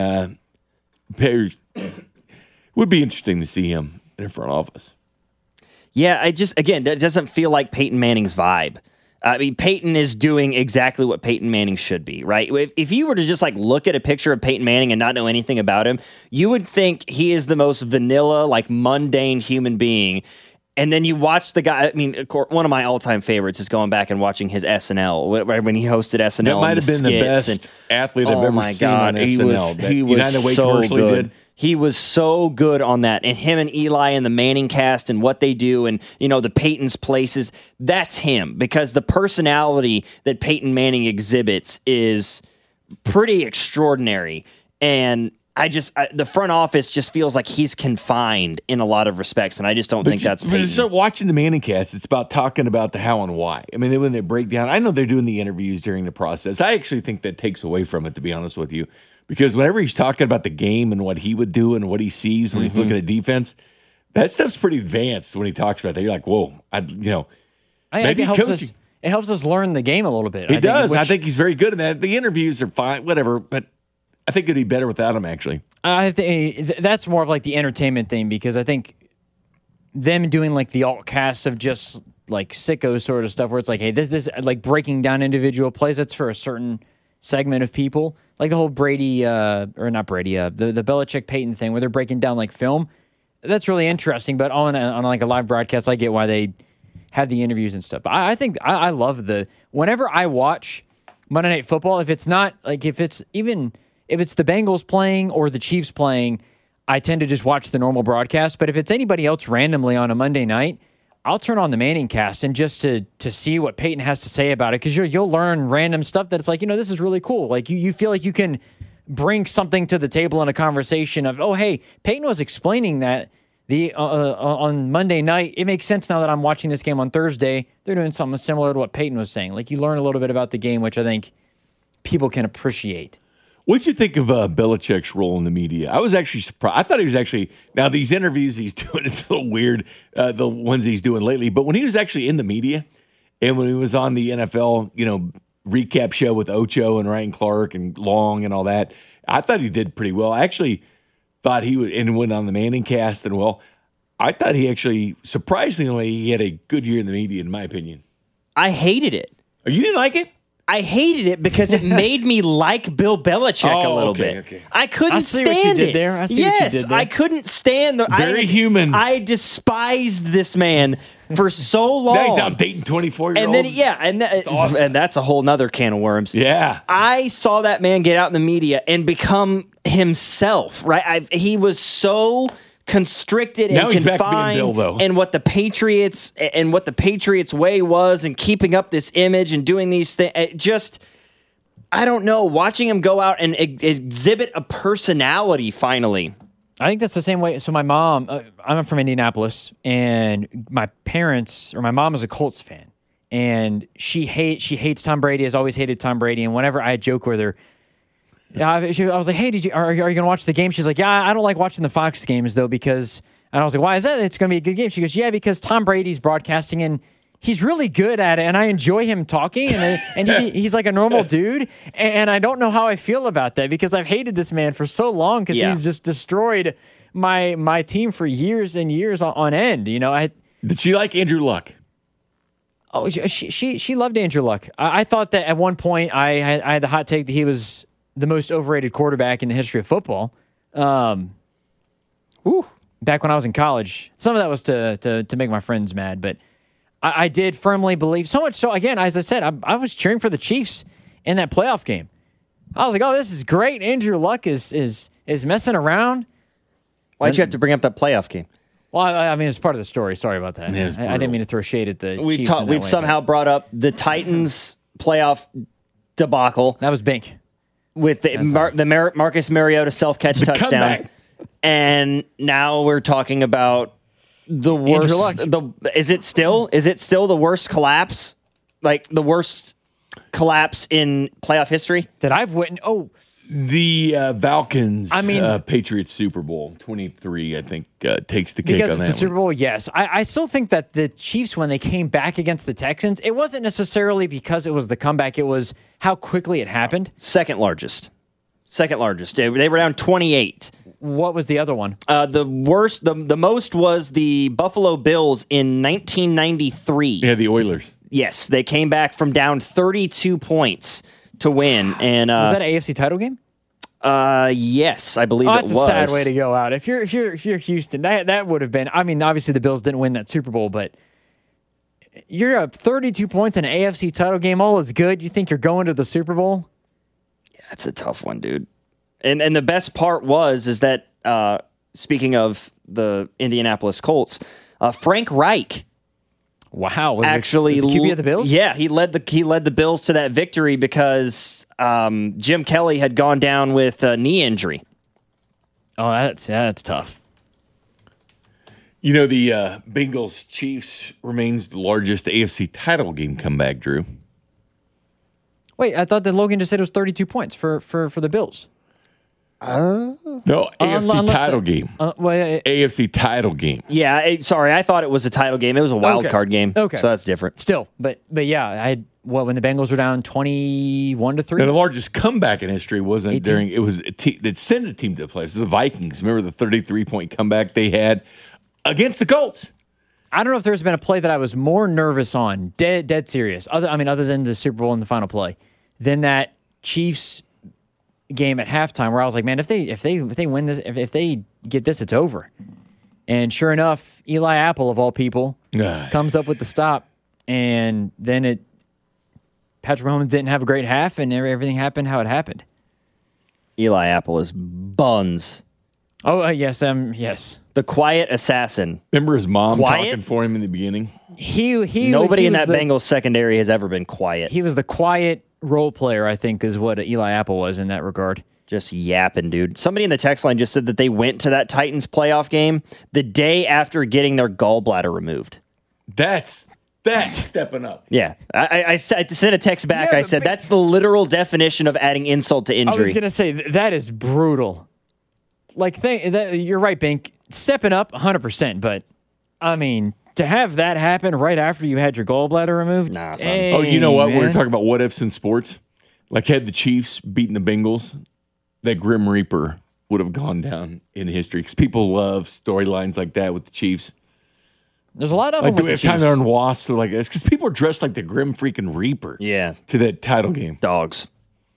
would be interesting to see him in the front office. Yeah, that doesn't feel like Peyton Manning's vibe. I mean, Peyton is doing exactly what Peyton Manning should be, right? If you were to just look at a picture of Peyton Manning and not know anything about him, you would think he is the most vanilla, mundane human being. And then you watch the guy. I mean, of course, one of my all-time favorites is going back and watching his SNL when he hosted SNL. That might have been the best athlete I've ever seen on SNL. He was so good. He was so good on that. And him and Eli and the Manning cast and what they do and, the Peyton's places, that's him. Because the personality that Peyton Manning exhibits is pretty extraordinary. And the front office just feels like he's confined in a lot of respects. And I just don't think that's Peyton. But so watching the Manning cast, it's about talking about the how and why. I mean, when they break down, I know they're doing the interviews during the process. I actually think that takes away from it, to be honest with you. Because whenever he's talking about the game and what he would do and what he sees when he's looking at defense, that stuff's pretty advanced when he talks about that. You're like, whoa, maybe it helps us learn the game a little bit. It does. I think he's very good at that. The interviews are fine, whatever, but I think it'd be better without him, actually. I think that's more of the entertainment thing because I think them doing the alt cast of just sicko sort of stuff where it's hey, this breaking down individual plays, that's for a certain segment of people. Like the whole Brady, the Belichick Peyton thing where they're breaking down film. That's really interesting, but on a live broadcast, I get why they have the interviews and stuff. But I think I love whenever I watch Monday Night Football, if it's not if it's the Bengals playing or the Chiefs playing, I tend to just watch the normal broadcast. But if it's anybody else randomly on a Monday night, I'll turn on the Manning cast and just to see what Peyton has to say about it because you'll learn random stuff that's this is really cool. You feel like you can bring something to the table in a conversation of, oh, hey, Peyton was explaining that on Monday night. It makes sense now that I'm watching this game on Thursday. They're doing something similar to what Peyton was saying. You learn a little bit about the game, which I think people can appreciate. What'd you think of Belichick's role in the media? I was actually surprised. I thought he was actually, now these interviews he's doing is a little weird, the ones he's doing lately, but when he was actually in the media and when he was on the NFL, recap show with Ocho and Ryan Clark and Long and all that, I thought he did pretty well. I actually thought he would, and went on the Manning cast and I thought he actually, surprisingly, he had a good year in the media, in my opinion. I hated it. Oh, you didn't like it? I hated it because it made me like Bill Belichick a little bit. Okay. I couldn't stand what you did it. There. I see what you did there. I couldn't stand the very human. I despised this man for so long. Now he's out dating 24-year-olds. And then awesome. And that's a whole nother can of worms. Yeah. I saw that man get out in the media and become himself, right? He was so constricted and confined and what the Patriots way was and keeping up this image and doing these things. I don't know, watching him go out and exhibit a personality finally. I think that's the same way. So my mom, I'm from Indianapolis, and my mom is a Colts fan, and she hates Tom Brady, has always hated Tom Brady, and whenever I joke with her, I was like, hey, are you going to watch the game? She's like, yeah, I don't like watching the Fox games, though, because... And I was like, why is that? It's going to be a good game. She goes, yeah, because Tom Brady's broadcasting, and he's really good at it, and I enjoy him talking, and he's like a normal dude, and I don't know how I feel about that, because I've hated this man for so long, because he's just destroyed my team for years and years on end. You know, Did she like Andrew Luck? Oh, she loved Andrew Luck. I thought that at one point I had the hot take that he was the most overrated quarterback in the history of football. Back when I was in college. Some of that was to make my friends mad, but I did firmly believe, so much so, again, as I said, I was cheering for the Chiefs in that playoff game. I was like, oh, this is great. Andrew Luck is messing around. Why'd you have to bring up that playoff game? Well, I mean, it's part of the story. Sorry about that. I didn't mean to throw shade at the Chiefs. We've somehow brought up the Titans playoff debacle. That was Bink. With the Marcus Mariota self-catch touchdown. Comeback. And now we're talking about the worst. Is it still the worst collapse? Like the worst collapse in playoff history that I've witnessed? Oh, the Falcons. Patriots Super Bowl 23. I think takes the cake on that. The Super Bowl, yes. I still think that the Chiefs, when they came back against the Texans, it wasn't necessarily because it was the comeback. It was how quickly it happened. Second largest. They were down 28. What was the other one? The worst, the most was the Buffalo Bills in 1993. Yeah, the Oilers. Yes, they came back from down 32 points to win. And was that an AFC title game? Yes, I believe it was. That's a sad way to go out. If you're Houston, that would have been. I mean, obviously the Bills didn't win that Super Bowl, but you're up 32 points in an AFC title game. All is good. You think you're going to the Super Bowl? Yeah, that's a tough one, dude. And the best part is that speaking of the Indianapolis Colts, Frank Reich. Wow, was actually the QB of the Bills? Yeah, he led the Bills to that victory because Jim Kelly had gone down with a knee injury. Oh, that's tough. You know, the Bengals Chiefs remains the largest AFC title game comeback, Drew. Wait, I thought that Logan just said it was 32 points for the Bills. No, AFC title game. AFC title game. Yeah, sorry, I thought it was a title game. It was a wild card game. Okay, so that's different. Still, but yeah, when the Bengals were down 21-3. Now, the largest comeback in history wasn't 18. It was that sent a team to the playoffs. The Vikings. Remember the 33-point comeback they had against the Colts. I don't know if there's been a play that I was more nervous on, dead serious. Other than the Super Bowl and the final play, than that Chiefs game at halftime, where I was like, man, if they win this, if they get this, it's over. And sure enough, Eli Apple of all people comes up with the stop, and then Patrick Mahomes didn't have a great half, and everything happened how it happened. Eli Apple is buns. Oh yes, yes. The quiet assassin. Remember his mom talking for him in the beginning? Nobody in that Bengals secondary has ever been quiet. He was the quiet role player, I think, is what Eli Apple was in that regard. Just yapping, dude. Somebody in the text line just said that they went to that Titans playoff game the day after getting their gallbladder removed. That's stepping up. Yeah. I sent a text back. I said, that's the literal definition of adding insult to injury. I was going to say, that is brutal. Like, you're right, Bink. Stepping up 100%, but, I mean, to have that happen right after you had your gallbladder removed? Nah, oh, you know what? Man. We're talking about what ifs in sports. Like, had the Chiefs beaten the Bengals, that Grim Reaper would have gone down in history. Because people love storylines like that with the Chiefs. There's a lot of them. Like, do we have time to learn wasps like this? Because people are dressed like the Grim freaking Reaper. Yeah. To that title game. Dogs.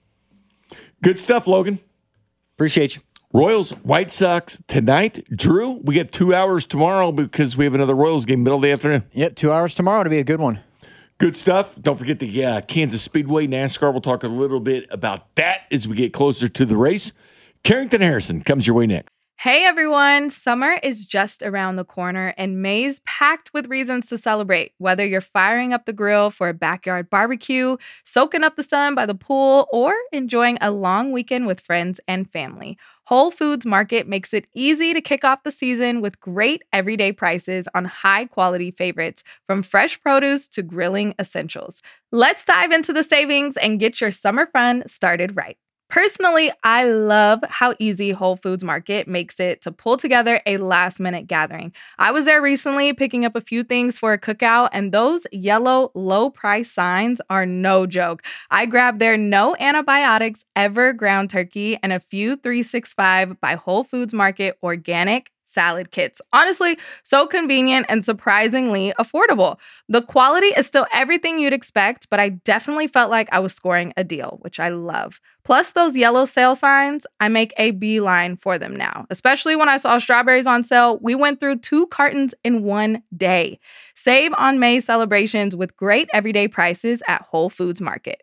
Good stuff, Logan. Appreciate you. Royals, White Sox tonight. Drew, we get 2 hours tomorrow because we have another Royals game middle of the afternoon. Yep, 2 hours tomorrow to be a good one. Good stuff. Don't forget the Kansas Speedway NASCAR. We'll talk a little bit about that as we get closer to the race. Carrington Harrison comes your way next. Hey everyone, summer is just around the corner and May's packed with reasons to celebrate. Whether you're firing up the grill for a backyard barbecue, soaking up the sun by the pool, or enjoying a long weekend with friends and family, Whole Foods Market makes it easy to kick off the season with great everyday prices on high-quality favorites, from fresh produce to grilling essentials. Let's dive into the savings and get your summer fun started right. Personally, I love how easy Whole Foods Market makes it to pull together a last-minute gathering. I was there recently picking up a few things for a cookout, and those yellow low-price signs are no joke. I grabbed their no antibiotics ever ground turkey and a few 365 by Whole Foods Market organic salad kits. Honestly, so convenient and surprisingly affordable. The quality is still everything you'd expect, but I definitely felt like I was scoring a deal, which I love. Plus those yellow sale signs, I make a beeline for them now. Especially when I saw strawberries on sale, we went through 2 cartons in one day. Save on May celebrations with great everyday prices at Whole Foods Market.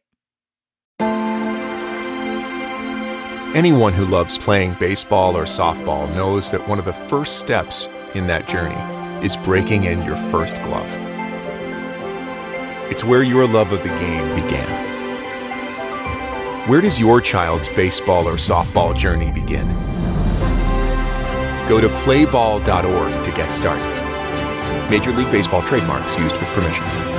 Anyone who loves playing baseball or softball knows that one of the first steps in that journey is breaking in your first glove. It's where your love of the game began. Where does your child's baseball or softball journey begin? Go to playball.org to get started. Major League Baseball trademarks used with permission.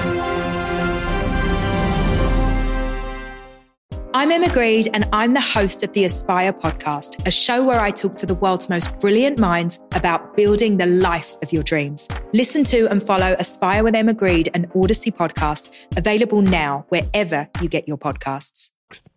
I'm Emma Greed, and I'm the host of the Aspire podcast, a show where I talk to the world's most brilliant minds about building the life of your dreams. Listen to and follow Aspire with Emma Greed, an Odyssey podcast, available now wherever you get your podcasts.